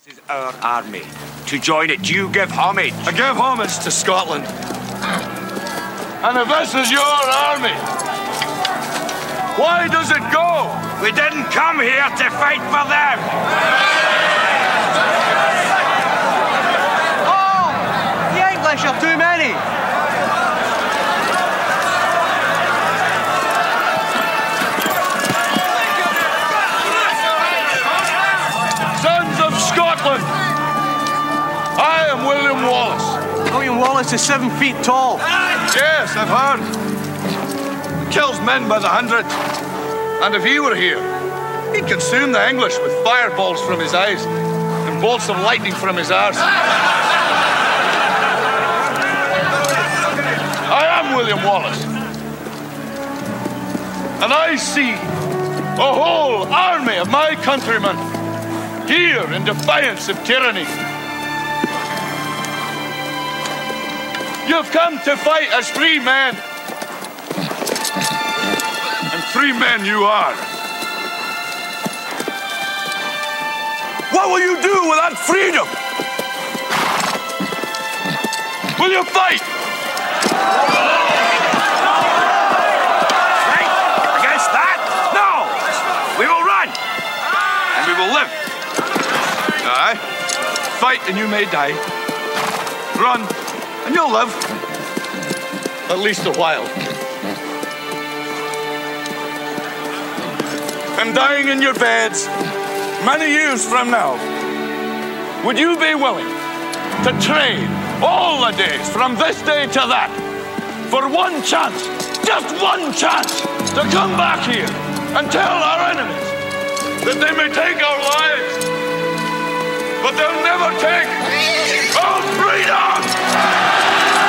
This is our army. To join it, do you give homage? I give homage to Scotland. And if this is your army, why does it go? We didn't come here to fight for them. Oh, the English are too many. Sons of Scotland, I am William Wallace. William Wallace is 7 feet tall. Yes, I've heard. He kills men by the hundred. And if he were here, he'd consume the English with fireballs from his eyes and bolts of lightning from his arse. I am William Wallace. And I see a whole army of my countrymen here in defiance of tyranny. You've come to fight as free men. And free men you are. What will you do without freedom? Will you fight? Fight against that? No! We will run. And we will live. Aye. Fight and you may die. Run and you'll live. At least a while. And dying in your beds many years from now, would you be willing to trade all the days from this day to that for one chance, just one chance, to come back here and tell our enemies that they may take our lives, but they'll never take our freedom!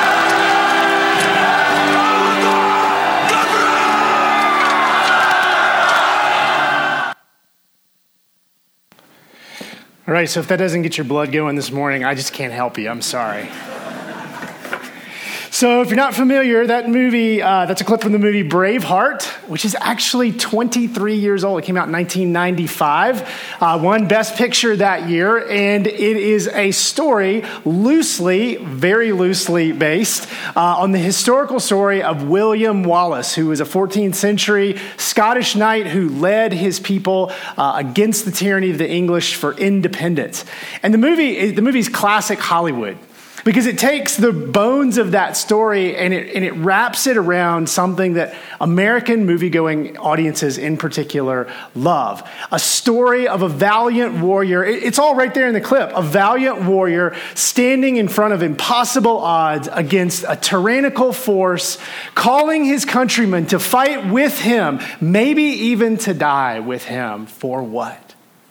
All right, so if that doesn't get your blood going this morning, I just can't help you. I'm sorry. So if you're not familiar, that movie, that's a clip from the movie Braveheart, which is actually 23 years old. It came out in 1995, won Best Picture that year, and it is a story loosely, very loosely based on the historical story of William Wallace, who was a 14th century Scottish knight who led his people against the tyranny of the English for independence. And the movie's classic Hollywood, because it takes the bones of that story and it wraps it around something that American movie-going audiences in particular love. A story of a valiant warrior. It's all right there in the clip. A valiant warrior standing in front of impossible odds against a tyrannical force, calling his countrymen to fight with him, maybe even to die with him. For what?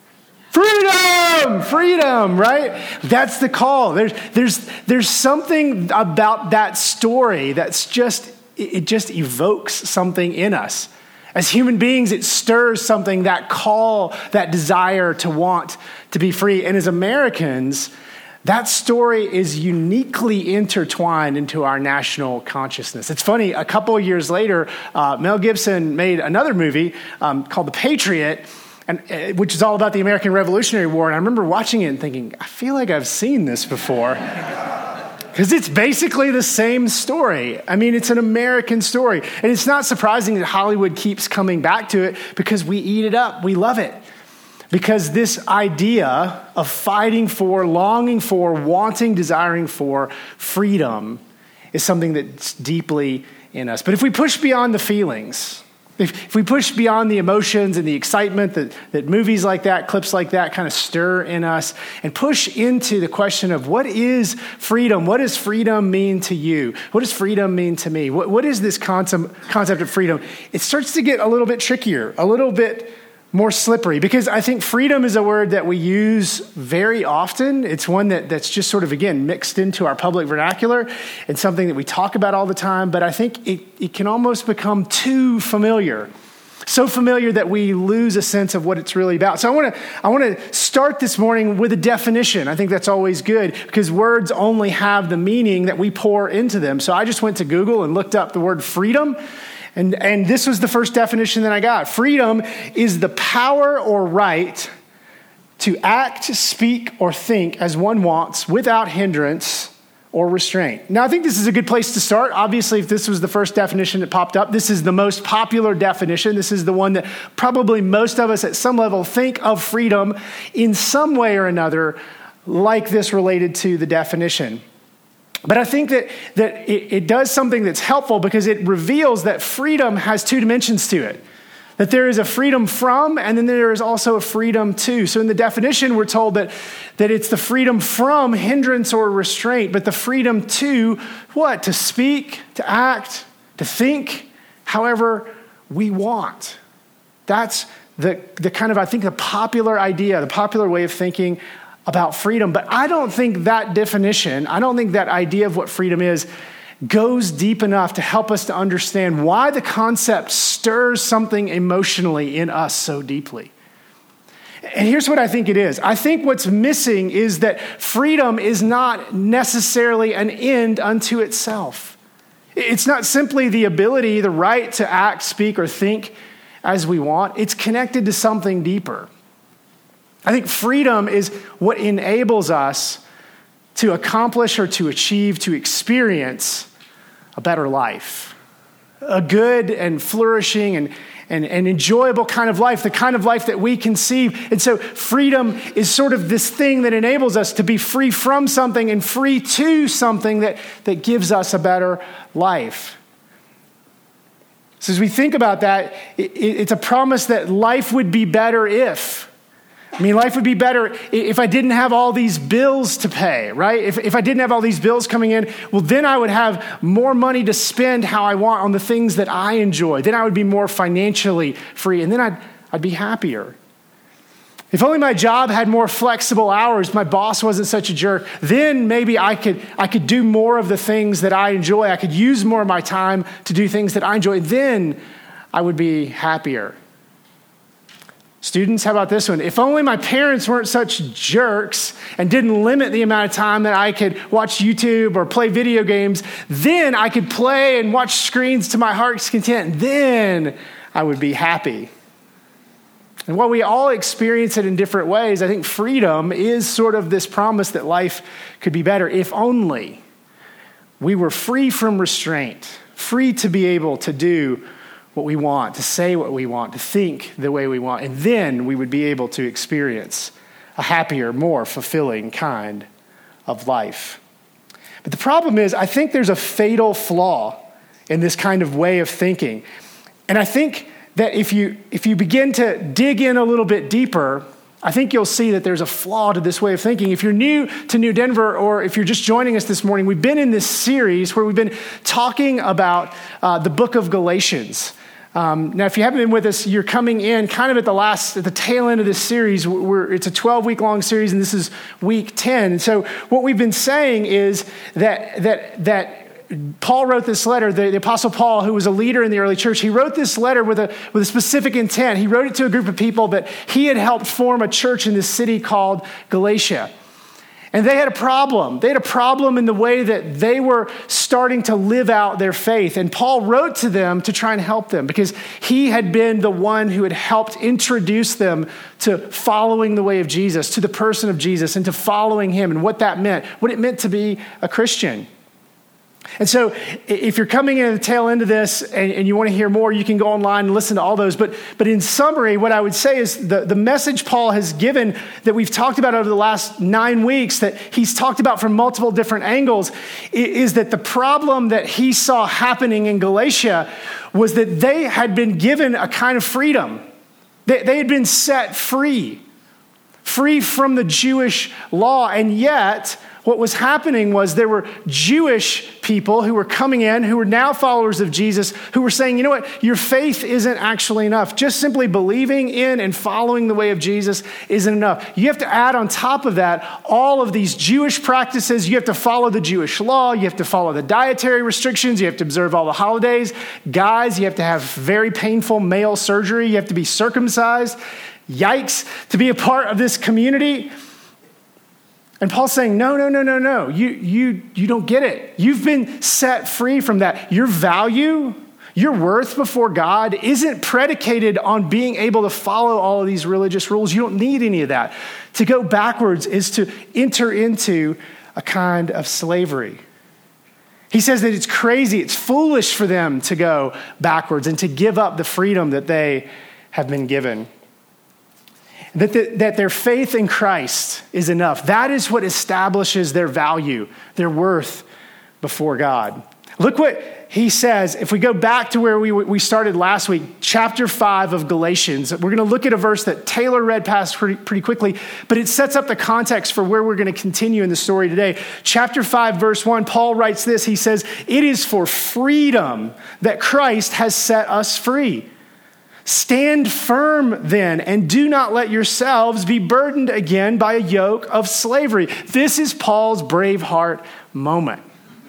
Freedom, right? That's the call. There's something about that story that's just evokes something in us. As human beings, it stirs something, that call, that desire to want to be free. And as Americans, that story is uniquely intertwined into our national consciousness. It's funny, a couple of years later, Mel Gibson made another movie called The Patriot, which is all about the American Revolutionary War. And I remember watching it and thinking, I feel like I've seen this before. Because it's basically the same story. I mean, it's an American story. And it's not surprising that Hollywood keeps coming back to it, because we eat it up. We love it. Because this idea of fighting for, longing for, wanting, desiring for freedom is something that's deeply in us. But if we push beyond the feelings, if we push beyond the emotions and the excitement that movies like that, clips like that kind of stir in us, and push into the question of what is freedom? What does freedom mean to you? What does freedom mean to me? What is this concept of freedom? It starts to get a little bit trickier, a little bit more slippery, because I think freedom is a word that we use very often. It's one that's just sort of, again, mixed into our public vernacular and something that we talk about all the time, but I think it can almost become too familiar. So familiar that we lose a sense of what it's really about. So I want to start this morning with a definition. I think that's always good, because words only have the meaning that we pour into them. So I just went to Google and looked up the word freedom. And this was the first definition that I got. Freedom is the power or right to act, speak, or think as one wants without hindrance or restraint. Now, I think this is a good place to start. Obviously, if this was the first definition that popped up, this is the most popular definition. This is the one that probably most of us at some level think of freedom in some way or another like this related to the definition. But I think that it does something that's helpful because it reveals that freedom has two dimensions to it. That there is a freedom from, and then there is also a freedom to. So in the definition, we're told that it's the freedom from hindrance or restraint, but the freedom to what? To speak, to act, to think however we want. That's the kind of, I think, the popular idea, the popular way of thinking about freedom. But I don't think that definition, I don't think that idea of what freedom is goes deep enough to help us to understand why the concept stirs something emotionally in us so deeply. And here's what I think it is. I think what's missing is that freedom is not necessarily an end unto itself. It's not simply the ability, the right to act, speak, or think as we want. It's connected to something deeper. I think freedom is what enables us to accomplish or to achieve, to experience a better life, a good and flourishing and enjoyable kind of life, the kind of life that we conceive. And so freedom is sort of this thing that enables us to be free from something and free to something that gives us a better life. So as we think about that, it's a promise that life would be better if. I mean, life would be better if I didn't have all these bills to pay, right? If I didn't have all these bills coming in, well, then I would have more money to spend how I want on the things that I enjoy. Then I would be more financially free, and then I'd be happier. If only my job had more flexible hours, my boss wasn't such a jerk, then maybe I could do more of the things that I enjoy. I could use more of my time to do things that I enjoy. Then I would be happier. Students, how about this one? If only my parents weren't such jerks and didn't limit the amount of time that I could watch YouTube or play video games, then I could play and watch screens to my heart's content. Then I would be happy. And while we all experience it in different ways, I think freedom is sort of this promise that life could be better if only we were free from restraint, free to be able to do what we want, to say what we want, to think the way we want, and then we would be able to experience a happier, more fulfilling kind of life. But the problem is, I think there's a fatal flaw in this kind of way of thinking. And I think that if you begin to dig in a little bit deeper, I think you'll see that there's a flaw to this way of thinking. If you're new to New Denver, or if you're just joining us this morning, we've been in this series where we've been talking about the book of Galatians. Now, if you haven't been with us, you're coming in kind of at the tail end of this series. It's a 12-week-long series, and this is week 10. And so what we've been saying is that Paul wrote this letter, the Apostle Paul, who was a leader in the early church, he wrote this letter with a specific intent. He wrote it to a group of people that he had helped form a church in this city called Galatia. And they had a problem. They had a problem in the way that they were starting to live out their faith. And Paul wrote to them to try and help them because he had been the one who had helped introduce them to following the way of Jesus, to the person of Jesus, and to following him and what that meant, what it meant to be a Christian. And so if you're coming in at the tail end of this and you want to hear more, you can go online and listen to all those. But in summary, what I would say is the message Paul has given that we've talked about over the last 9 weeks, that he's talked about from multiple different angles, is that the problem that he saw happening in Galatia was that they had been given a kind of freedom. They had been set free from the Jewish law, and yet what was happening was there were Jewish people who were coming in, who were now followers of Jesus, who were saying, you know what, your faith isn't actually enough. Just simply believing in and following the way of Jesus isn't enough. You have to add on top of that all of these Jewish practices. You have to follow the Jewish law. You have to follow the dietary restrictions. You have to observe all the holidays. Guys, you have to have very painful male surgery. You have to be circumcised. Yikes, to be a part of this community. And Paul's saying, no. You don't get it. You've been set free from that. Your value, Your worth before God isn't predicated on being able to follow all of these religious rules. You don't need any of that. To go backwards is to enter into a kind of slavery. He says that it's crazy, it's foolish for them to go backwards and to give up the freedom that they have been given. That their faith in Christ is enough. That is what establishes their value, their worth before God. Look what he says. If we go back to where we started last week, chapter 5 of Galatians, we're going to look at a verse that Taylor read past pretty quickly, but it sets up the context for where we're going to continue in the story today. Chapter 5, verse 1, Paul writes this. He says, "It is for freedom that Christ has set us free. Stand firm then, and do not let yourselves be burdened again by a yoke of slavery." This is Paul's Braveheart moment.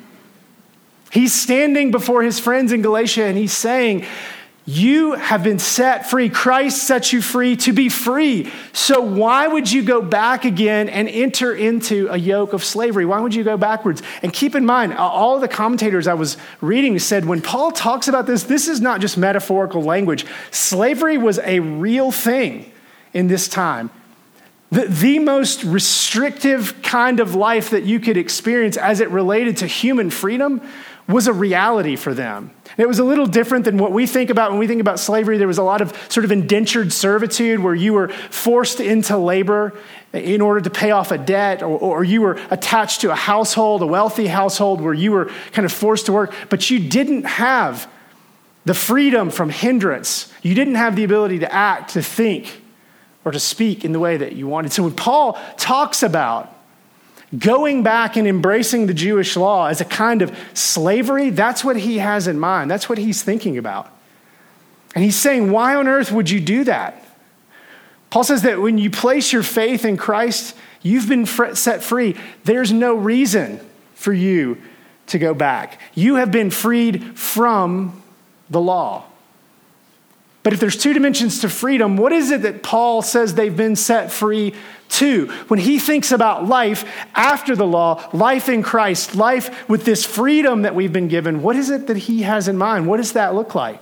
He's standing before his friends in Galatia and he's saying, you have been set free. Christ set you free to be free. So why would you go back again and enter into a yoke of slavery? Why would you go backwards? And keep in mind, all of the commentators I was reading said when Paul talks about this is not just metaphorical language. Slavery was a real thing in this time. The most restrictive kind of life that you could experience as it related to human freedom was a reality for them. It was a little different than what we think about when we think about slavery. There was a lot of sort of indentured servitude where you were forced into labor in order to pay off a debt, or you were attached to a household, a wealthy household where you were kind of forced to work, but you didn't have the freedom from hindrance. You didn't have the ability to act, to think, or to speak in the way that you wanted. So when Paul talks about going back and embracing the Jewish law as a kind of slavery, that's what he has in mind. That's what he's thinking about. And he's saying, why on earth would you do that? Paul says that when you place your faith in Christ, you've been set free. There's no reason for you to go back. You have been freed from the law. But if there's two dimensions to freedom, what is it that Paul says they've been set free to? When he thinks about life after the law, life in Christ, life with this freedom that we've been given, what is it that he has in mind? What does that look like?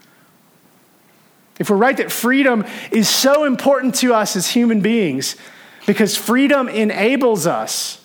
If we're right that freedom is so important to us as human beings, because freedom enables us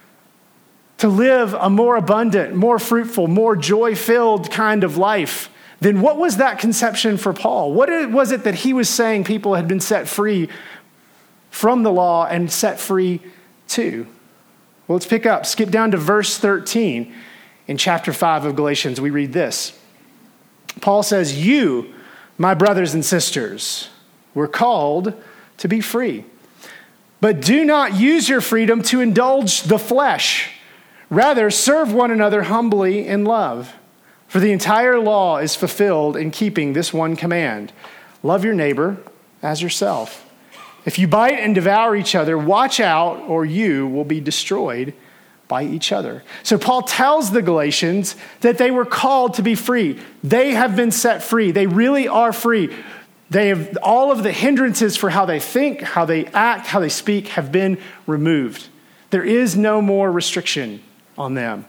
to live a more abundant, more fruitful, more joy-filled kind of life, then what was that conception for Paul? What was it that he was saying people had been set free from the law and set free to? Well, let's pick up. Skip down to verse 13 in chapter 5 of Galatians. We read this. Paul says, "You, my brothers and sisters, were called to be free. But do not use your freedom to indulge the flesh. Rather, serve one another humbly in love. For the entire law is fulfilled in keeping this one command: love your neighbor as yourself. If you bite and devour each other, watch out, or you will be destroyed by each other." So Paul tells the Galatians that they were called to be free. They have been set free. They really are free. They have all of the hindrances for how they think, how they act, how they speak have been removed. There is no more restriction on them.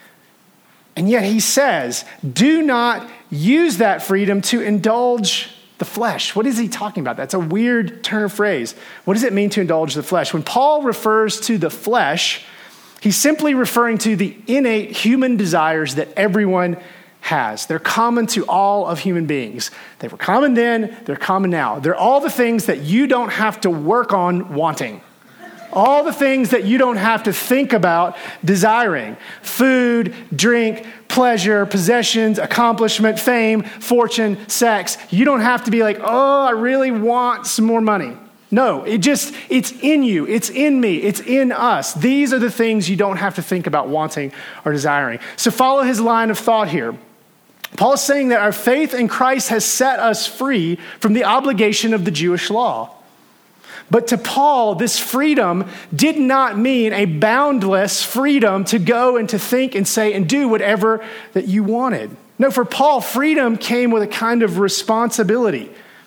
And yet he says, do not use that freedom to indulge the flesh. What is he talking about? That's a weird turn of phrase. What does it mean to indulge the flesh? When Paul refers to the flesh, he's simply referring to the innate human desires that everyone has. They're common to all of human beings. They were common then, they're common now. They're all the things that you don't have to work on wanting. All the things that you don't have to think about desiring. Food, drink, pleasure, possessions, accomplishment, fame, fortune, sex. You don't have to be like, oh, I really want some more money. No, it's in you. It's in me. It's in us. These are the things you don't have to think about wanting or desiring. So follow his line of thought here. Paul is saying that our faith in Christ has set us free from the obligation of the Jewish law. But to Paul, this freedom did not mean a boundless freedom to go and to think and say and do whatever that you wanted. No, for Paul, freedom came with a kind of responsibility.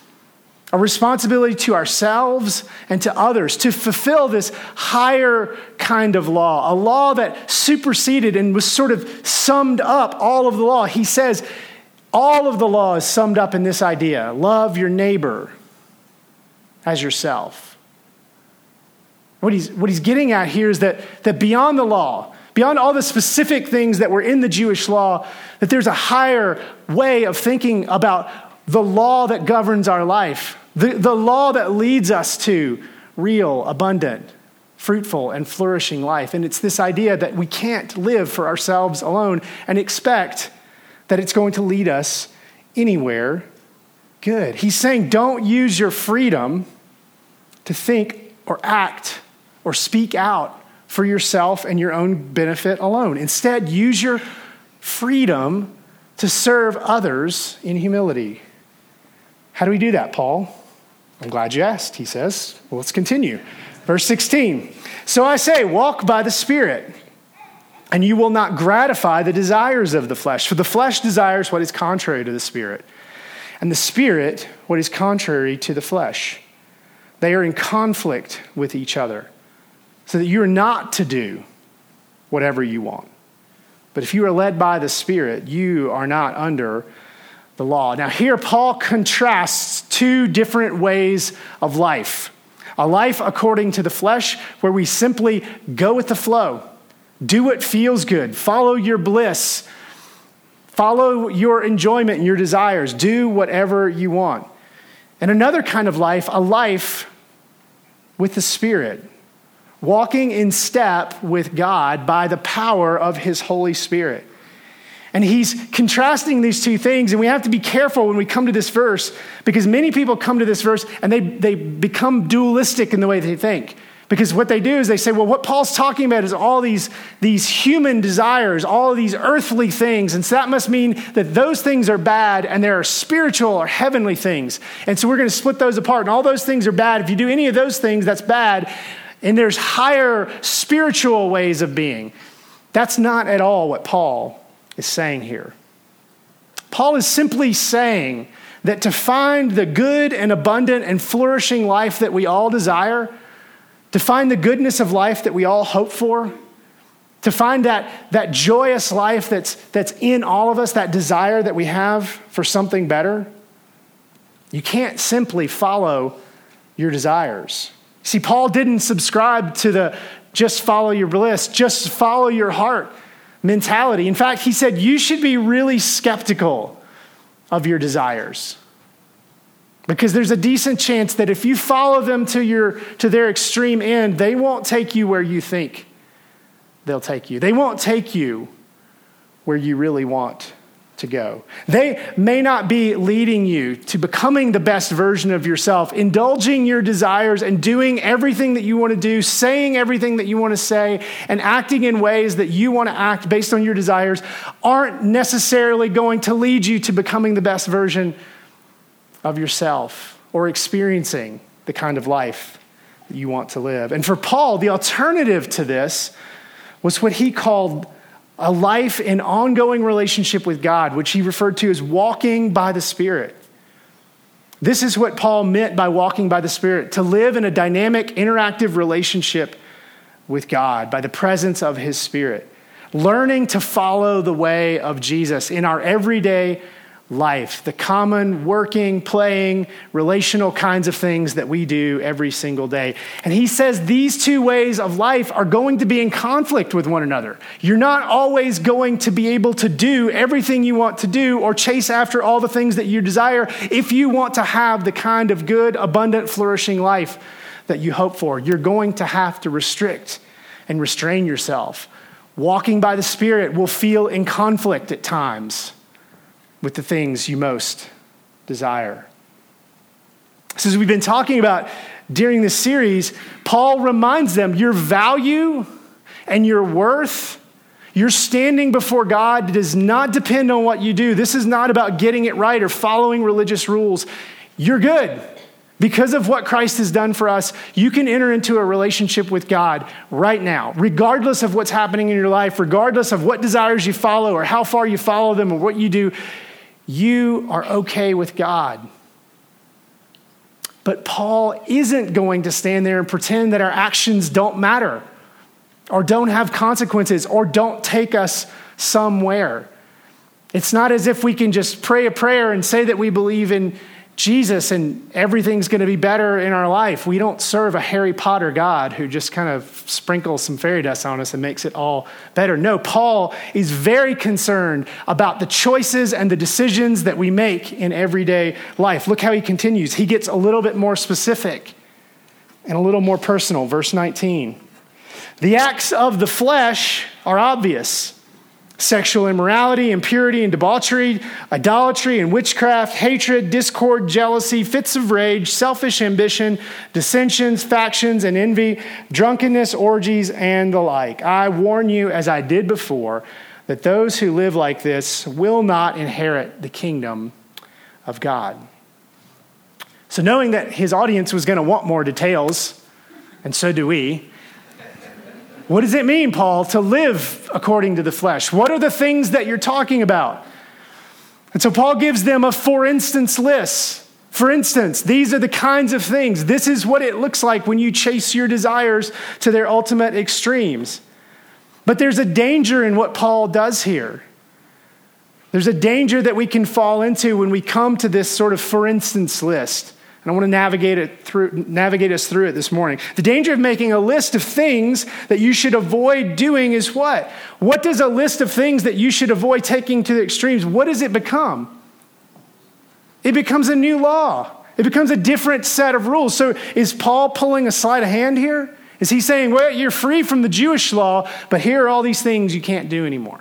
A responsibility to ourselves and to others to fulfill this higher kind of law, a law that superseded and was sort of summed up all of the law. He says, All of the law is summed up in this idea: love your neighbor as yourself. What he's getting at here is that beyond the law, beyond all the specific things that were in the Jewish law, that there's a higher way of thinking about the law that governs our life, the law that leads us to real, abundant, fruitful, and flourishing life. And it's this idea that we can't live for ourselves alone and expect that it's going to lead us anywhere good. He's saying don't use your freedom to think or act or speak out for yourself and your own benefit alone. Instead, use your freedom to serve others in humility. How do we do that, Paul? I'm glad you asked, he says. Well, let's continue. Verse 16. So I say, walk by the Spirit, and you will not gratify the desires of the flesh. For the flesh desires what is contrary to the Spirit, and the Spirit what is contrary to the flesh. They are in conflict with each other, so that you are not to do whatever you want. But if you are led by the Spirit, you are not under the law. Now here Paul contrasts two different ways of life. A life according to the flesh, where we simply go with the flow, do what feels good, follow your bliss, follow your enjoyment and your desires, do whatever you want. And another kind of life, a life with the Spirit, walking in step with God by the power of his Holy Spirit. And he's contrasting these two things, and we have to be careful when we come to this verse, because many people come to this verse and they become dualistic in the way they think. Because what they do is they say, well, what Paul's talking about is all these human desires, all of these earthly things. And so that must mean that those things are bad and there are spiritual or heavenly things. And so we're going to split those apart. And all those things are bad. If you do any of those things, that's bad. And there's higher spiritual ways of being. That's not at all what Paul is saying here. Paul is simply saying that to find the good and abundant and flourishing life that we all desire, to find the goodness of life that we all hope for, to find that joyous life that's in all of us, that desire that we have for something better, you can't simply follow your desires. See, Paul didn't subscribe to the just follow your bliss, just follow your heart mentality. In fact, he said you should be really skeptical of your desires, because there's a decent chance that if you follow them to their extreme end, they won't take you where you think they'll take you. They won't take you where you really want to go. They may not be leading you to becoming the best version of yourself, indulging your desires and doing everything that you want to do, saying everything that you want to say, and acting in ways that you want to act based on your desires aren't necessarily going to lead you to becoming the best version of yourself or experiencing the kind of life that you want to live. And for Paul, the alternative to this was what he called a life in ongoing relationship with God, which he referred to as walking by the Spirit. This is what Paul meant by walking by the Spirit: to live in a dynamic, interactive relationship with God by the presence of his Spirit, learning to follow the way of Jesus in our everyday life, the common working, playing, relational kinds of things that we do every single day. And he says these two ways of life are going to be in conflict with one another. You're not always going to be able to do everything you want to do or chase after all the things that you desire if you want to have the kind of good, abundant, flourishing life that you hope for. You're going to have to restrict and restrain yourself. Walking by the Spirit will feel in conflict at times with the things you most desire. So as we've been talking about during this series, Paul reminds them your value and your worth, your standing before God does not depend on what you do. This is not about getting it right or following religious rules. You're good. Because of what Christ has done for us, you can enter into a relationship with God right now, regardless of what's happening in your life, regardless of what desires you follow or how far you follow them or what you do. You are okay with God. But Paul isn't going to stand there and pretend that our actions don't matter or don't have consequences or don't take us somewhere. It's not as if we can just pray a prayer and say that we believe in Jesus and everything's going to be better in our life. We don't serve a Harry Potter God who just kind of sprinkles some fairy dust on us and makes it all better. No, Paul is very concerned about the choices and the decisions that we make in everyday life. Look how he continues. He gets a little bit more specific and a little more personal. Verse 19. The acts of the flesh are obvious: sexual immorality, impurity and debauchery, idolatry and witchcraft, hatred, discord, jealousy, fits of rage, selfish ambition, dissensions, factions, and envy, drunkenness, orgies, and the like. I warn you, as I did before, that those who live like this will not inherit the kingdom of God. So knowing that his audience was going to want more details, and so do we, what does it mean, Paul, to live according to the flesh? What are the things that you're talking about? And so Paul gives them a for instance list. For instance, these are the kinds of things. This is what it looks like when you chase your desires to their ultimate extremes. But there's a danger in what Paul does here. There's a danger that we can fall into when we come to this sort of for instance list. And I want to navigate us through it this morning. The danger of making a list of things that you should avoid doing is what? What does a list of things that you should avoid taking to the extremes, what does it become? It becomes a new law. It becomes a different set of rules. So is Paul pulling a sleight of hand here? Is he saying, well, you're free from the Jewish law, but here are all these things you can't do anymore?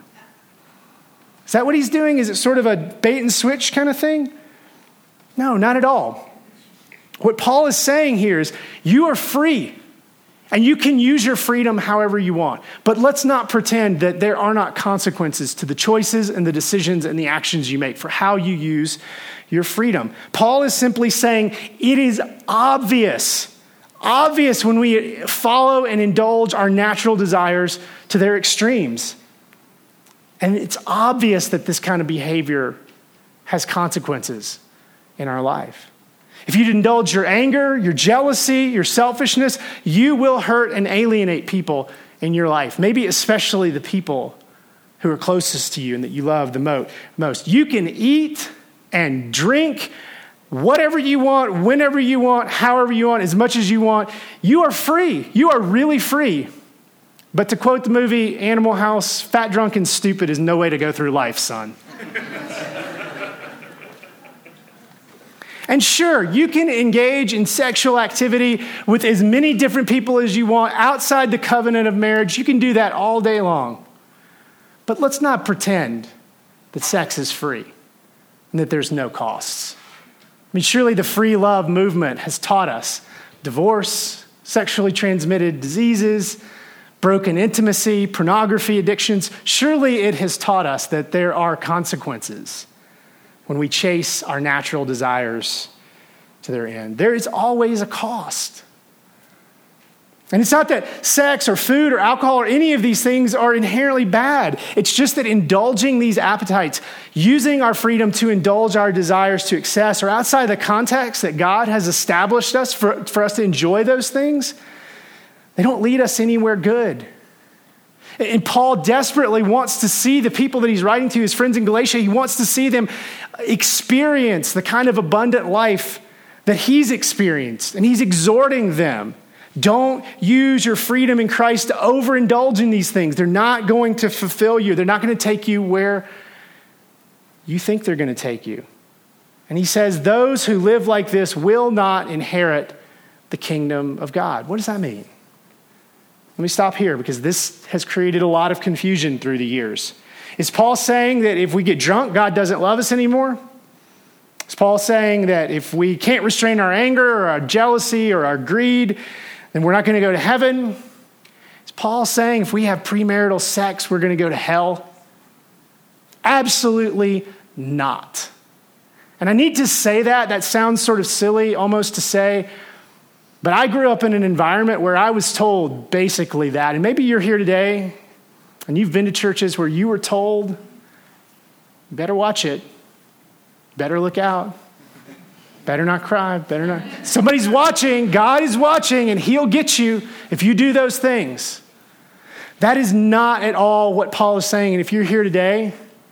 Is that what he's doing? Is it sort of a bait and switch kind of thing? No, not at all. What Paul is saying here is you are free and you can use your freedom however you want. But let's not pretend that there are not consequences to the choices and the decisions and the actions you make for how you use your freedom. Paul is simply saying it is obvious when we follow and indulge our natural desires to their extremes. And it's obvious that this kind of behavior has consequences in our life. If you indulge your anger, your jealousy, your selfishness, you will hurt and alienate people in your life, maybe especially the people who are closest to you and that you love the most. You can eat and drink whatever you want, whenever you want, however you want, as much as you want. You are free. You are really free. But to quote the movie Animal House, fat, drunk, and stupid is no way to go through life, son. And sure, you can engage in sexual activity with as many different people as you want outside the covenant of marriage. You can do that all day long. But let's not pretend that sex is free and that there's no costs. I mean, surely the free love movement has taught us divorce, sexually transmitted diseases, broken intimacy, pornography addictions. Surely it has taught us that there are consequences when we chase our natural desires to their end. There is always a cost. And it's not that sex or food or alcohol or any of these things are inherently bad. It's just that indulging these appetites, using our freedom to indulge our desires to excess or outside the context that God has established us for us to enjoy those things, they don't lead us anywhere good. And Paul desperately wants to see the people that he's writing to, his friends in Galatia, he wants to see them experience the kind of abundant life that he's experienced. And he's exhorting them, don't use your freedom in Christ to overindulge in these things. They're not going to fulfill you. They're not going to take you where you think they're going to take you. And he says, those who live like this will not inherit the kingdom of God. What does that mean? Let me stop here because this has created a lot of confusion through the years. Is Paul saying that if we get drunk, God doesn't love us anymore? Is Paul saying that if we can't restrain our anger or our jealousy or our greed, then we're not going to go to heaven? Is Paul saying if we have premarital sex, we're going to go to hell? Absolutely not. And I need to say that. That sounds sort of silly almost to say, but I grew up in an environment where I was told basically that. And maybe you're here today and you've been to churches where you were told, you better watch it, better look out, better not cry, better not. Somebody's watching, God is watching, and he'll get you if you do those things. That is not at all what Paul is saying. And if you're here today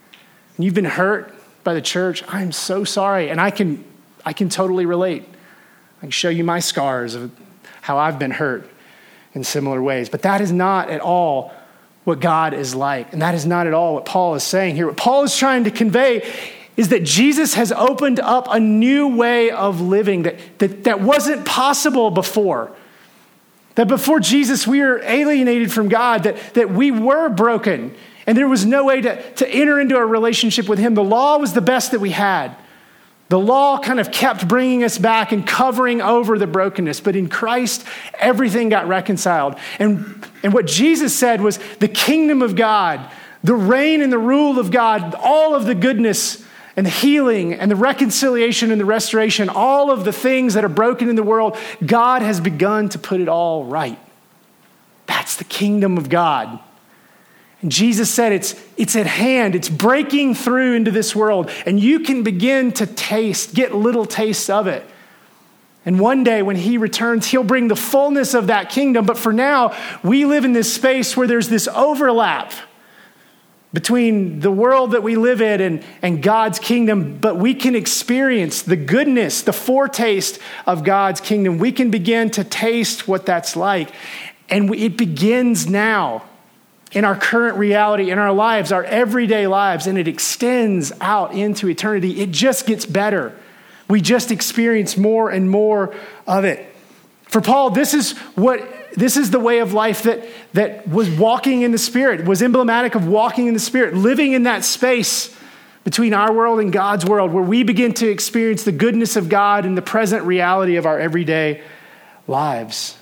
and you've been hurt by the church, I'm so sorry. And I can totally relate. I can show you my scars of how I've been hurt in similar ways. But that is not at all what God is like. And that is not at all what Paul is saying here. What Paul is trying to convey is that Jesus has opened up a new way of living that wasn't possible before. That before Jesus, we were alienated from God, that we were broken, and there was no way to enter into a relationship with him. The law was the best that we had. The law kind of kept bringing us back and covering over the brokenness. But in Christ, everything got reconciled. And what Jesus said was the kingdom of God, the reign and the rule of God, all of the goodness and the healing and the reconciliation and the restoration, all of the things that are broken in the world, God has begun to put it all right. That's the kingdom of God. And Jesus said it's at hand. It's breaking through into this world. And you can begin to get little tastes of it. And one day when he returns, he'll bring the fullness of that kingdom. But for now, we live in this space where there's this overlap between the world that we live in and God's kingdom. But we can experience the goodness, the foretaste of God's kingdom. We can begin to taste what that's like. And it begins now. In our current reality, in our lives, our everyday lives, and it extends out into eternity. It just gets better. We just experience more and more of it. For Paul, this is the way of life that was walking in the Spirit, was emblematic of walking in the Spirit, living in that space between our world and God's world, where we begin to experience the goodness of God and the present reality of our everyday lives.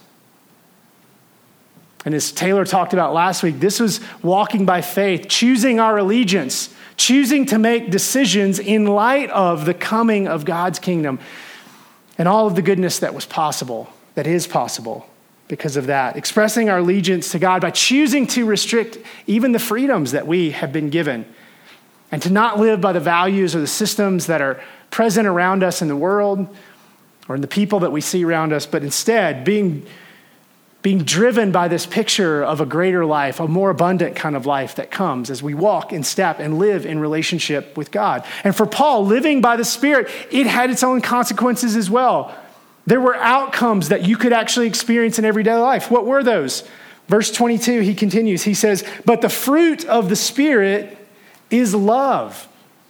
And as Taylor talked about last week, this was walking by faith, choosing our allegiance, choosing to make decisions in light of the coming of God's kingdom and all of the goodness that was possible, that is possible because of that. Expressing our allegiance to God by choosing to restrict even the freedoms that we have been given and to not live by the values or the systems that are present around us in the world or in the people that we see around us, but instead being driven by this picture of a greater life, a more abundant kind of life that comes as we walk in step and live in relationship with God. And for Paul, living by the Spirit, it had its own consequences as well. There were outcomes that you could actually experience in everyday life. What were those? Verse 22, he continues. He says, "But the fruit of the Spirit is love,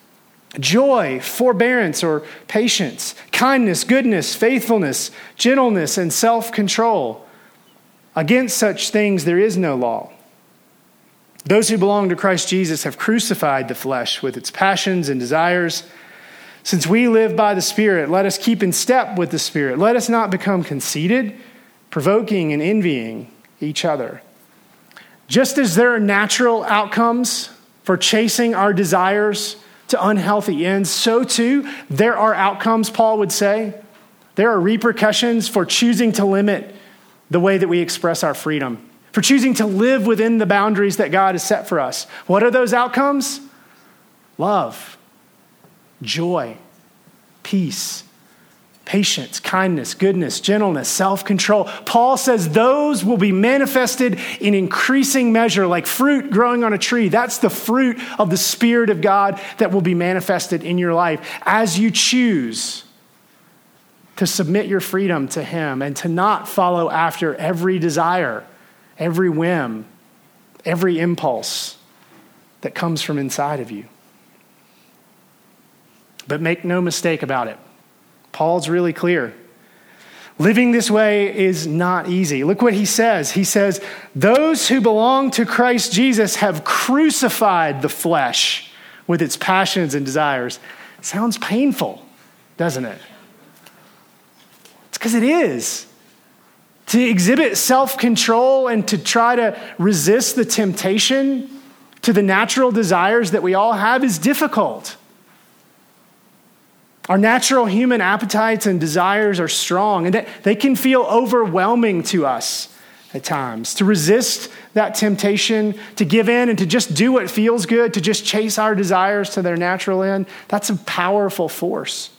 joy, forbearance or patience, kindness, goodness, faithfulness, gentleness, and self-control. Against such things there is no law. Those who belong to Christ Jesus have crucified the flesh with its passions and desires. Since we live by the Spirit, let us keep in step with the Spirit. Let us not become conceited, provoking and envying each other." Just as there are natural outcomes for chasing our desires to unhealthy ends, so too there are outcomes, Paul would say. There are repercussions for choosing to limit the way that we express our freedom, for choosing to live within the boundaries that God has set for us. What are those outcomes? Love, joy, peace, patience, kindness, goodness, gentleness, self-control. Paul says those will be manifested in increasing measure, like fruit growing on a tree. That's the fruit of the Spirit of God that will be manifested in your life as you choose to submit your freedom to him and to not follow after every desire, every whim, every impulse that comes from inside of you. But make no mistake about it. Paul's really clear. Living this way is not easy. Look what he says. He says, "Those who belong to Christ Jesus have crucified the flesh with its passions and desires." Sounds painful, doesn't it? Because it is. To exhibit self-control and to try to resist the temptation to the natural desires that we all have is difficult. Our natural human appetites and desires are strong, and they can feel overwhelming to us at times. To resist that temptation, to give in and to just do what feels good, to just chase our desires to their natural end, that's a powerful force.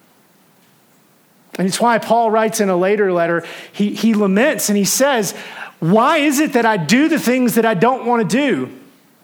And it's why Paul writes in a later letter, he laments and he says, "Why is it that I do the things that I don't want to do?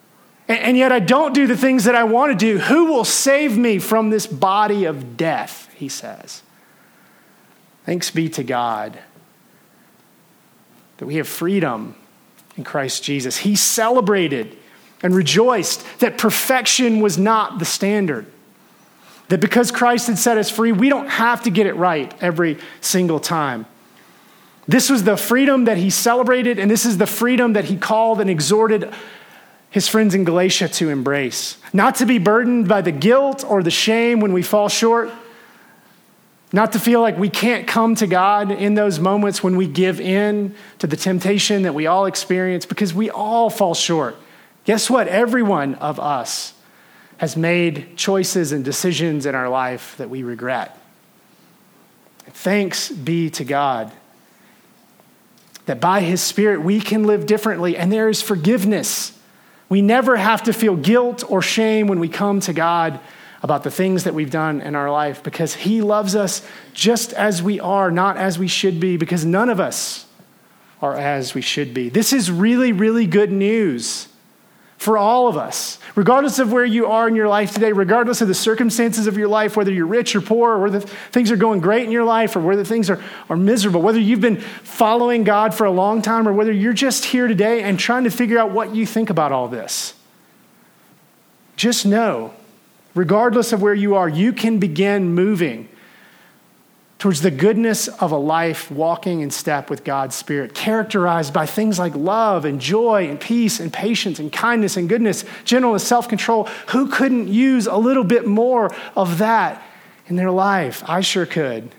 And yet I don't do the things that I want to do. Who will save me from this body of death, he says. Thanks be to God that we have freedom in Christ Jesus. He celebrated and rejoiced that perfection was not the standard. That because Christ had set us free, we don't have to get it right every single time. This was the freedom that he celebrated, and this is the freedom that he called and exhorted his friends in Galatia to embrace. Not to be burdened by the guilt or the shame when we fall short. Not to feel like we can't come to God in those moments when we give in to the temptation that we all experience, because we all fall short. Guess what? Every one of us has made choices and decisions in our life that we regret. Thanks be to God that by his Spirit we can live differently, and there is forgiveness. We never have to feel guilt or shame when we come to God about the things that we've done in our life, because he loves us just as we are, not as we should be, because none of us are as we should be. This is really, really good news for all of us, regardless of where you are in your life today, regardless of the circumstances of your life, whether you're rich or poor, or whether things are going great in your life, or whether things are miserable, whether you've been following God for a long time, or whether you're just here today and trying to figure out what you think about all this. Just know, regardless of where you are, you can begin moving towards the goodness of a life walking in step with God's Spirit, characterized by things like love and joy and peace and patience and kindness and goodness, gentleness, self-control. Who couldn't use a little bit more of that in their life? I sure could.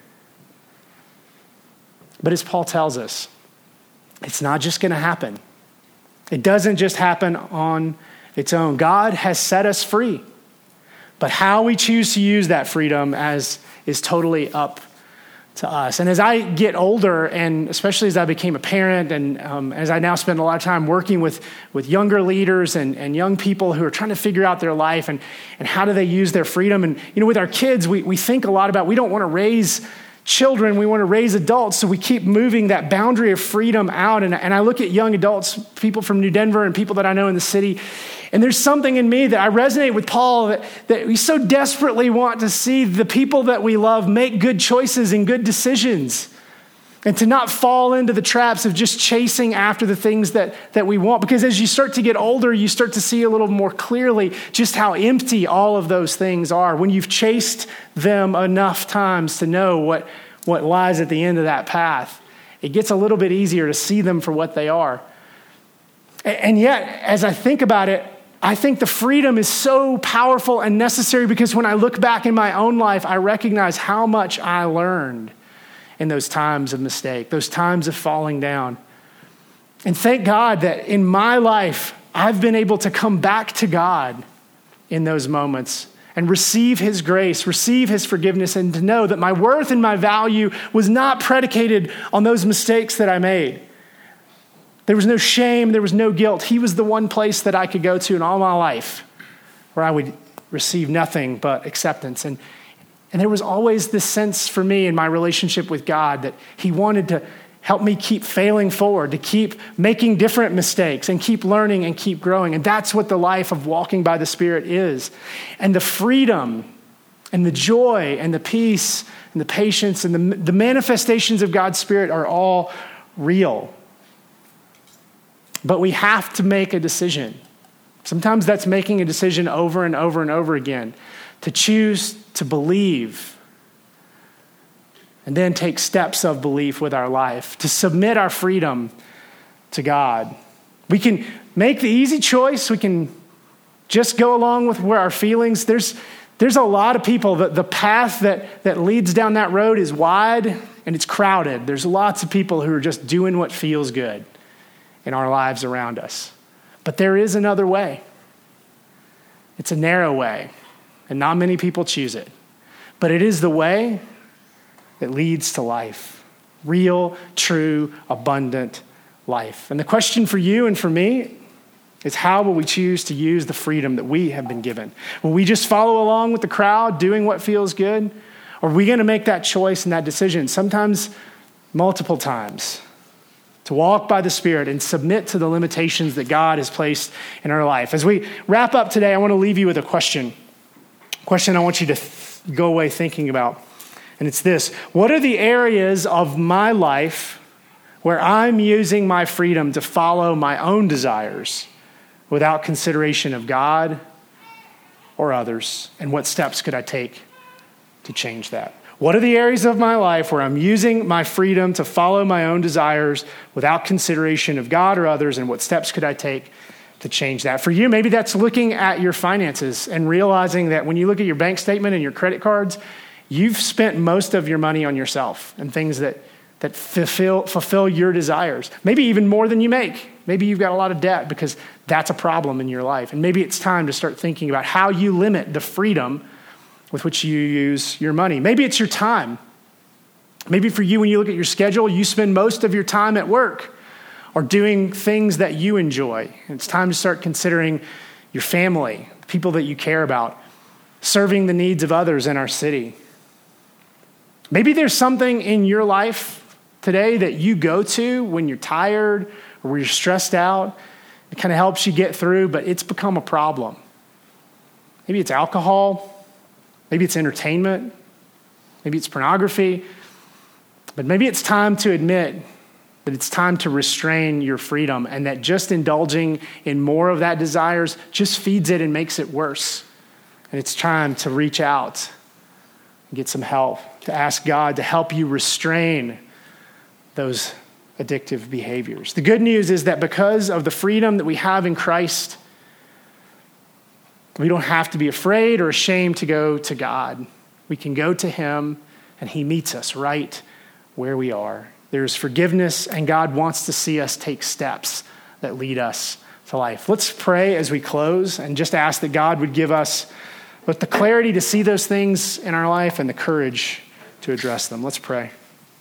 But as Paul tells us, it's not just going to happen. It doesn't just happen on its own. God has set us free. But how we choose to use that freedom is totally up to us. And as I get older, and especially as I became a parent, and as I now spend a lot of time working with younger leaders and young people who are trying to figure out their life and how do they use their freedom. And with our kids, we think a lot about, we don't want to raise children, we want to raise adults, so we keep moving that boundary of freedom out. And I look at young adults, people from New Denver and people that I know in the city, and there's something in me that I resonate with Paul that we so desperately want to see the people that we love make good choices and good decisions, and to not fall into the traps of just chasing after the things that we want. Because as you start to get older, you start to see a little more clearly just how empty all of those things are when you've chased them enough times to know what lies at the end of that path. It gets a little bit easier to see them for what they are. And yet, as I think about it, I think the freedom is so powerful and necessary, because when I look back in my own life, I recognize how much I learned in those times of mistake, those times of falling down. And thank God that in my life, I've been able to come back to God in those moments and receive his grace, receive his forgiveness, and to know that my worth and my value was not predicated on those mistakes that I made. There was no shame, there was no guilt. He was the one place that I could go to in all my life where I would receive nothing but acceptance. And there was always this sense for me in my relationship with God that he wanted to help me keep failing forward, to keep making different mistakes and keep learning and keep growing. And that's what the life of walking by the Spirit is. And the freedom and the joy and the peace and the patience and the manifestations of God's Spirit are all real. But we have to make a decision. Sometimes that's making a decision over and over and over again, to choose to believe and then take steps of belief with our life, to submit our freedom to God. We can make the easy choice. We can just go along with where our feelings. There's a lot of people, the path that leads down that road is wide and it's crowded. There's lots of people who are just doing what feels good in our lives around us. But there is another way. It's a narrow way, and not many people choose it. But it is the way that leads to life. Real, true, abundant life. And the question for you and for me is, how will we choose to use the freedom that we have been given? Will we just follow along with the crowd doing what feels good? Or are we going to make that choice and that decision, sometimes multiple times, to walk by the Spirit and submit to the limitations that God has placed in our life. As we wrap up today, I want to leave you with a question. Question I want you to go away thinking about. And it's this: what are the areas of my life where I'm using my freedom to follow my own desires without consideration of God or others? And what steps could I take to change that? What are the areas of my life where I'm using my freedom to follow my own desires without consideration of God or others, and what steps could I take to change that? For you, maybe that's looking at your finances and realizing that when you look at your bank statement and your credit cards, you've spent most of your money on yourself and things that fulfill your desires. Maybe even more than you make. Maybe you've got a lot of debt because that's a problem in your life. And maybe it's time to start thinking about how you limit the freedom with which you use your money. Maybe it's your time. Maybe for you, when you look at your schedule, you spend most of your time at work or doing things that you enjoy. And it's time to start considering your family, people that you care about, serving the needs of others in our city. Maybe there's something in your life today that you go to when you're tired or when you're stressed out. It kind of helps you get through, but it's become a problem. Maybe it's alcohol. Maybe it's entertainment. Maybe it's pornography. But maybe it's time to admit that it's time to restrain your freedom, and that just indulging in more of that desires just feeds it and makes it worse. And it's time to reach out and get some help, to ask God to help you restrain those addictive behaviors. The good news is that because of the freedom that we have in Christ, we don't have to be afraid or ashamed to go to God. We can go to him, and he meets us right where we are. There's forgiveness, and God wants to see us take steps that lead us to life. Let's pray as we close and just ask that God would give us both the clarity to see those things in our life and the courage to address them. Let's pray.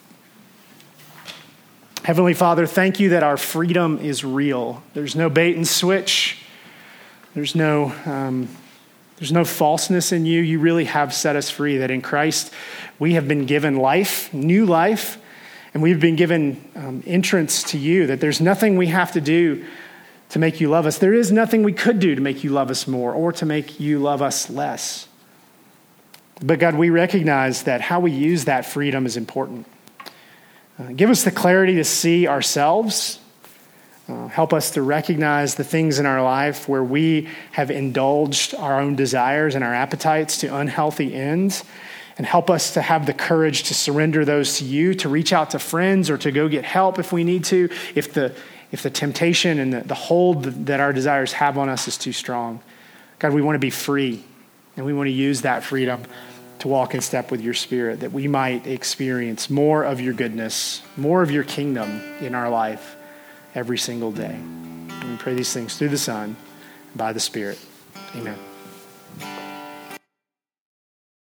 Heavenly Father, thank you that our freedom is real. There's no bait and switch. There's no falseness in you. You really have set us free, that in Christ we have been given life, new life, and we've been given entrance to you, that there's nothing we have to do to make you love us. There is nothing we could do to make you love us more or to make you love us less. But God, we recognize that how we use that freedom is important. Give us the clarity to see ourselves. Help us to recognize the things in our life where we have indulged our own desires and our appetites to unhealthy ends, and help us to have the courage to surrender those to you, to reach out to friends or to go get help if we need to, if the temptation and the hold that our desires have on us is too strong. God, we want to be free, and we want to use that freedom to walk in step with your Spirit, that we might experience more of your goodness, more of your kingdom in our life every single day. And we pray these things through the Son and by the Spirit. Amen.